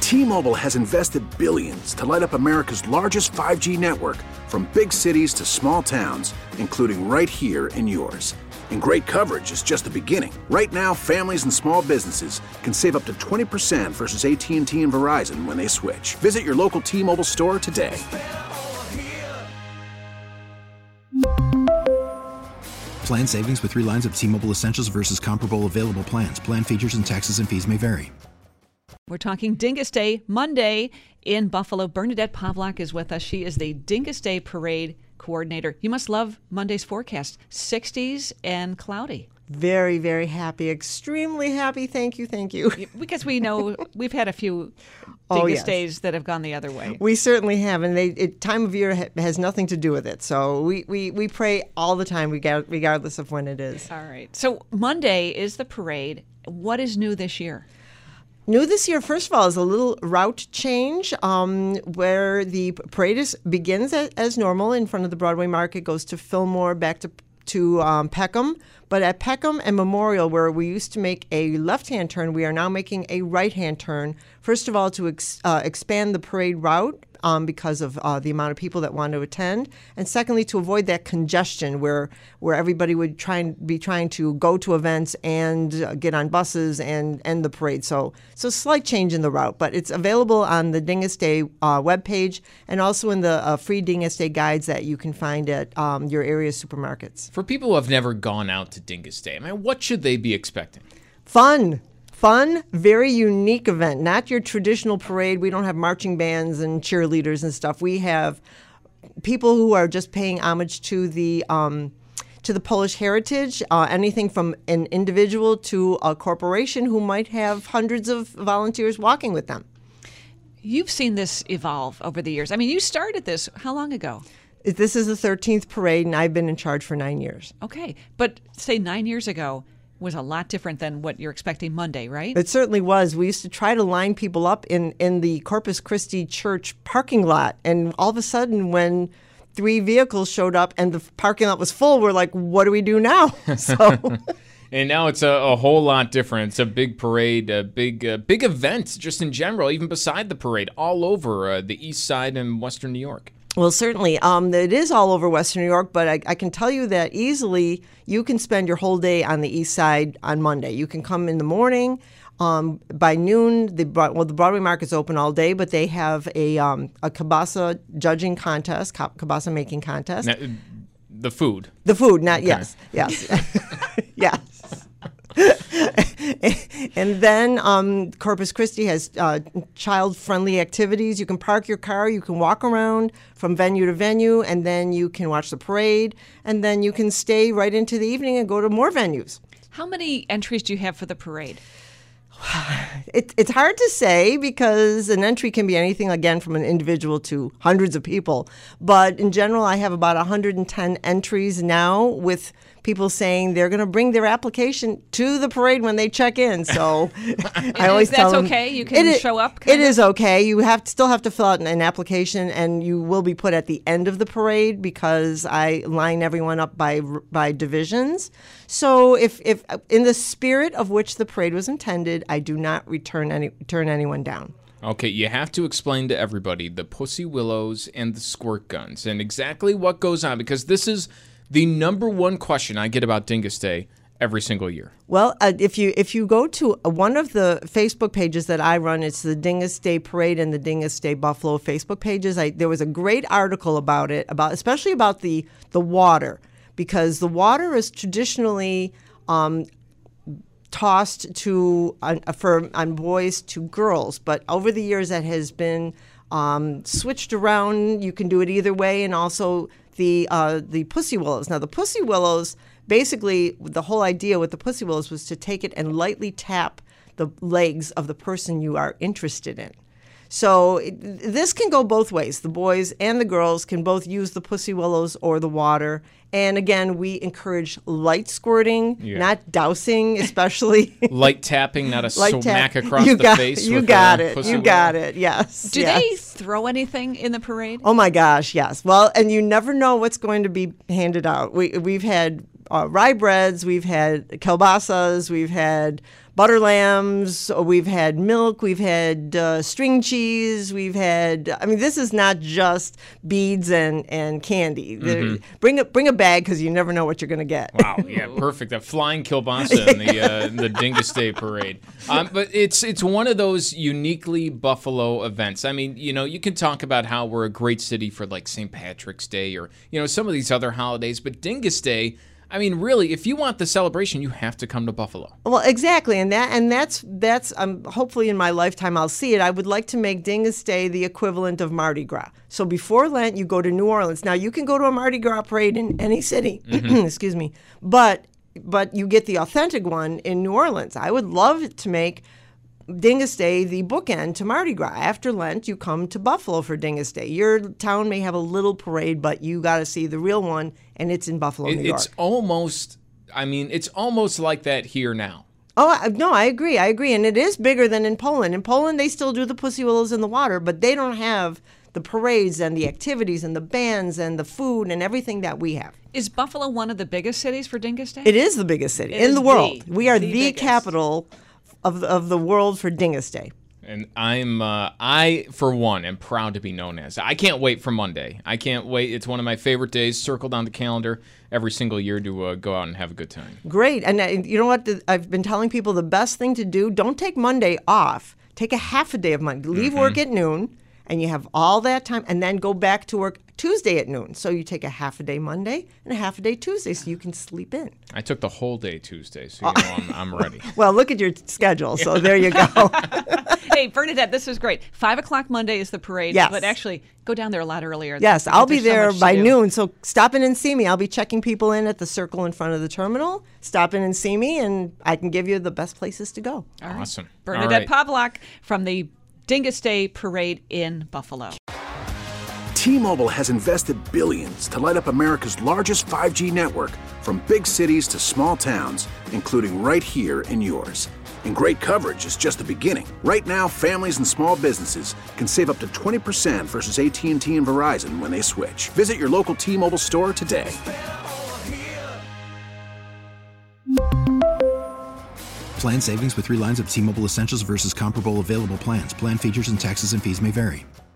T-Mobile has invested billions to light up America's largest 5G network, from big cities to small towns, including right here in yours. And great coverage is just the beginning. Right now, families and small businesses can save up to 20% versus AT&T and Verizon when they switch. Visit your local T-Mobile store today. Plan savings with 3 lines of T-Mobile Essentials versus comparable available plans. Plan features and taxes and fees may vary. We're talking Dingus Day Monday in Buffalo. Bernadette Pavlak is with us. She is the Dingus Day Parade coordinator. You must love Monday's forecast. 60s and cloudy. Very, very happy. Extremely happy. Thank you. Because we know we've had a few Dingus days that have gone the other way. We certainly have, and time of year has nothing to do with it. So we pray all the time, regardless of when it is. All right. So Monday is the parade. What is new this year? New this year, first of all, is a little route change where the parade begins as normal in front of the Broadway Market, goes to Fillmore, back to Peckham. But at Peckham and Memorial, where we used to make a left-hand turn, we are now making a right-hand turn. First of all, to expand the parade route because of the amount of people that want to attend, and secondly, to avoid that congestion where everybody would be trying to go to events and get on buses and end the parade. So slight change in the route, but it's available on the Dingus Day webpage and also in the free Dingus Day guides that you can find at your area supermarkets. For people who have never gone out to Dingus Day, what should they be expecting? Fun, very unique event. Not your traditional parade. We don't have marching bands and cheerleaders and stuff. We have people who are just paying homage to the Polish heritage, anything from an individual to a corporation who might have hundreds of volunteers walking with them. You've seen this evolve over the years. You started this how long ago? This is the 13th parade, and I've been in charge for 9 years. Okay, but say 9 years ago was a lot different than what you're expecting Monday, right? It certainly was. We used to try to line people up in the Corpus Christi Church parking lot, and all of a sudden when 3 vehicles showed up and the parking lot was full, we're like, what do we do now? So, and now it's a whole lot different. It's a big parade, a big event just in general, even beside the parade, all over the east side and western New York. Well, certainly. It is all over Western New York, but I can tell you that easily you can spend your whole day on the east side on Monday. You can come in the morning. By noon, the Broadway Market's open all day, but they have a kielbasa judging contest, kielbasa making contest. Now, the food. The food, not, okay. Yes. Yes. And then Corpus Christi has child-friendly activities. You can park your car, you can walk around from venue to venue, and then you can watch the parade, and then you can stay right into the evening and go to more venues. How many entries do you have for the parade? It's hard to say because an entry can be anything, again, from an individual to hundreds of people. But in general, I have about 110 entries now, with people saying they're going to bring their application to the parade when they check in. So I always tell them, that's okay. You can show up. It is okay. You still have to fill out an application, and you will be put at the end of the parade because I line everyone up by divisions. So if in the spirit of which the parade was intended, I do not turn anyone down. Okay, you have to explain to everybody the Pussy Willows and the squirt guns and exactly what goes on, because this is the number one question I get about Dingus Day every single year. Well, if you go to one of the Facebook pages that I run, it's the Dingus Day Parade and the Dingus Day Buffalo Facebook pages. There was a great article about it, especially about the water, because the water is traditionally tossed on boys to girls, but over the years that has been switched around. You can do it either way, and also the Pussy Willows. Now, the Pussy Willows, basically, the whole idea with the Pussy Willows was to take it and lightly tap the legs of the person you are interested in. So this can go both ways. The boys and the girls can both use the Pussy Willows or the water. And again, we encourage light squirting, not dousing, especially. Light tapping, not a smack across the face. You got it, yes. Do they throw anything in the parade? Oh my gosh, yes. Well, and you never know what's going to be handed out. We've had rye breads, we've had kielbasas, we've had butter lambs, we've had milk, we've had string cheese, we've had, I mean, this is not just beads and candy. Bring a bag because you never know what you're going to get. Wow, yeah, perfect. A flying kielbasa in the Dingus Day Parade. But it's one of those uniquely Buffalo events. I mean, you can talk about how we're a great city for like St. Patrick's Day or, some of these other holidays, but Dingus Day, I mean, really, if you want the celebration, you have to come to Buffalo. Well, exactly, and that's hopefully in my lifetime I'll see it. I would like to make Dingus Day the equivalent of Mardi Gras. So before Lent, you go to New Orleans. Now you can go to a Mardi Gras parade in any city, excuse me, but you get the authentic one in New Orleans. I would love to make Dingus Day the bookend to Mardi Gras. After Lent, you come to Buffalo for Dingus Day. Your town may have a little parade, but you got to see the real one, and it's in Buffalo, New York. It's almost like that here now. Oh, no, I agree, and it is bigger than in Poland. In Poland, they still do the Pussy Willows in the water, but they don't have the parades and the activities and the bands and the food and everything that we have. Is Buffalo one of the biggest cities for Dingus Day? It is the biggest city in the world. We are the capital of the world for Dingus Day. And I for one am proud to be known as. I can't wait for Monday. I can't wait. It's one of my favorite days, circled on the calendar every single year to go out and have a good time. Great. And you know what? I've been telling people the best thing to do, don't take Monday off. Take a half a day of Monday. Leave work at noon, and you have all that time, and then go back to work Tuesday at noon. So you take a half a day Monday and a half a day Tuesday so you can sleep in. I took the whole day Tuesday, so I'm ready. Well, look at your schedule. So there you go. Hey, Bernadette, this is great. 5 o'clock Monday is the parade. Yes. But actually, go down there a lot earlier. Yes, I'll be there by noon. noon. So stop in and see me. I'll be checking people in at the circle in front of the terminal. Stop in and see me, and I can give you the best places to go. All right. Awesome. Bernadette Pavlak from the Dingus Day Parade in Buffalo. T-Mobile has invested billions to light up America's largest 5G network, from big cities to small towns, including right here in yours. And great coverage is just the beginning. Right now, families and small businesses can save up to 20% versus AT&T and Verizon when they switch. Visit your local T-Mobile store today. Plan savings with 3 lines of T-Mobile Essentials versus comparable available plans. Plan features and taxes and fees may vary.